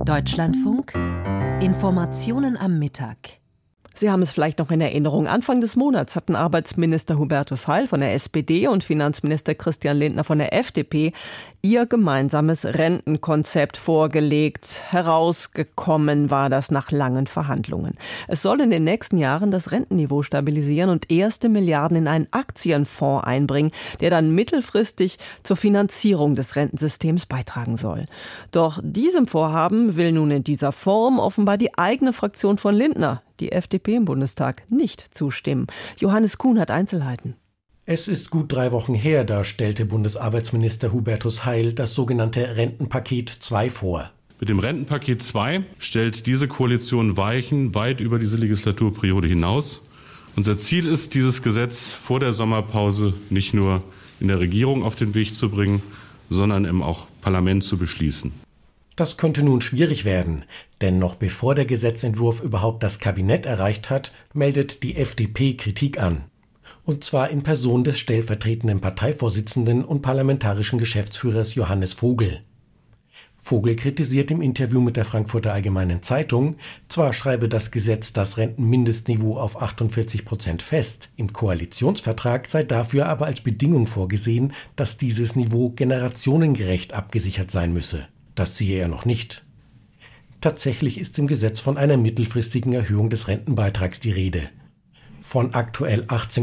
Deutschlandfunk Informationen am Mittag. Sie haben es vielleicht noch in Erinnerung. Anfang des Monats hatten Arbeitsminister Hubertus Heil von der SPD und Finanzminister Christian Lindner von der FDP ihr gemeinsames Rentenkonzept vorgelegt. Herausgekommen war das nach langen Verhandlungen. Es soll in den nächsten Jahren das Rentenniveau stabilisieren und erste Milliarden in einen Aktienfonds einbringen, der dann mittelfristig zur Finanzierung des Rentensystems beitragen soll. Doch diesem Vorhaben will nun in dieser Form offenbar die eigene Fraktion von Lindner, die FDP im Bundestag, nicht zustimmen. Johannes Kuhn hat Einzelheiten. Es ist gut 3 Wochen her, da stellte Bundesarbeitsminister Hubertus Heil das sogenannte Rentenpaket 2 vor. Mit dem Rentenpaket 2 stellt diese Koalition Weichen weit über diese Legislaturperiode hinaus. Unser Ziel ist, dieses Gesetz vor der Sommerpause nicht nur in der Regierung auf den Weg zu bringen, sondern im auch Parlament zu beschließen. Das könnte nun schwierig werden, denn noch bevor der Gesetzentwurf überhaupt das Kabinett erreicht hat, meldet die FDP Kritik an. Und zwar in Person des stellvertretenden Parteivorsitzenden und parlamentarischen Geschäftsführers Johannes Vogel. Vogel kritisiert im Interview mit der Frankfurter Allgemeinen Zeitung, zwar schreibe das Gesetz das Rentenmindestniveau auf 48% fest, im Koalitionsvertrag sei dafür aber als Bedingung vorgesehen, dass dieses Niveau generationengerecht abgesichert sein müsse. Das sehe er noch nicht. Tatsächlich ist im Gesetz von einer mittelfristigen Erhöhung des Rentenbeitrags die Rede. Von aktuell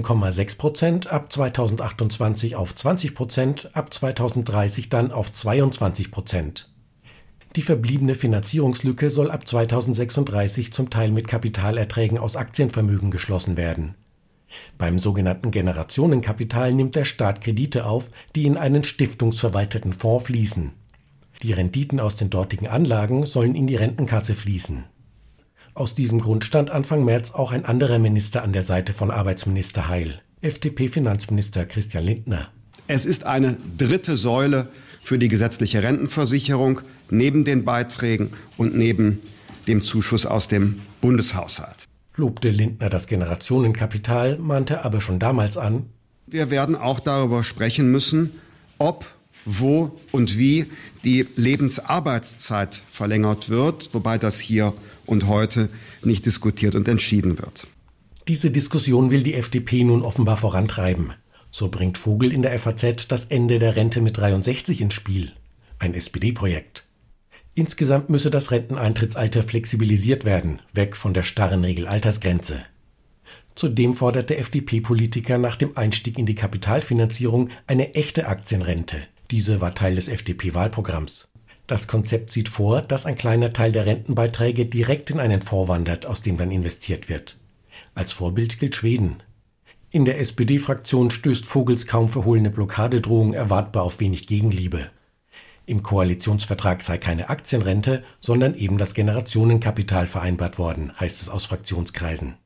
18,6% ab 2028 auf 20%, ab 2030 dann auf 22%. Die verbliebene Finanzierungslücke soll ab 2036 zum Teil mit Kapitalerträgen aus Aktienvermögen geschlossen werden. Beim sogenannten Generationenkapital nimmt der Staat Kredite auf, die in einen stiftungsverwalteten Fonds fließen. Die Renditen aus den dortigen Anlagen sollen in die Rentenkasse fließen. Aus diesem Grund stand Anfang März auch ein anderer Minister an der Seite von Arbeitsminister Heil, FDP-Finanzminister Christian Lindner. Es ist eine dritte Säule für die gesetzliche Rentenversicherung, neben den Beiträgen und neben dem Zuschuss aus dem Bundeshaushalt. Lobte Lindner das Generationenkapital, mahnte aber schon damals an: Wir werden auch darüber sprechen müssen, ob, wo und wie die Lebensarbeitszeit verlängert wird, wobei das hier und heute nicht diskutiert und entschieden wird. Diese Diskussion will die FDP nun offenbar vorantreiben. So bringt Vogel in der FAZ das Ende der Rente mit 63 ins Spiel. Ein SPD-Projekt. Insgesamt müsse das Renteneintrittsalter flexibilisiert werden, weg von der starren Regelaltersgrenze. Zudem fordert der FDP-Politiker nach dem Einstieg in die Kapitalfinanzierung eine echte Aktienrente. Diese war Teil des FDP-Wahlprogramms. Das Konzept sieht vor, dass ein kleiner Teil der Rentenbeiträge direkt in einen Fonds wandert, aus dem dann investiert wird. Als Vorbild gilt Schweden. In der SPD-Fraktion stößt Vogels kaum verhohlene Blockadedrohung erwartbar auf wenig Gegenliebe. Im Koalitionsvertrag sei keine Aktienrente, sondern eben das Generationenkapital vereinbart worden, heißt es aus Fraktionskreisen.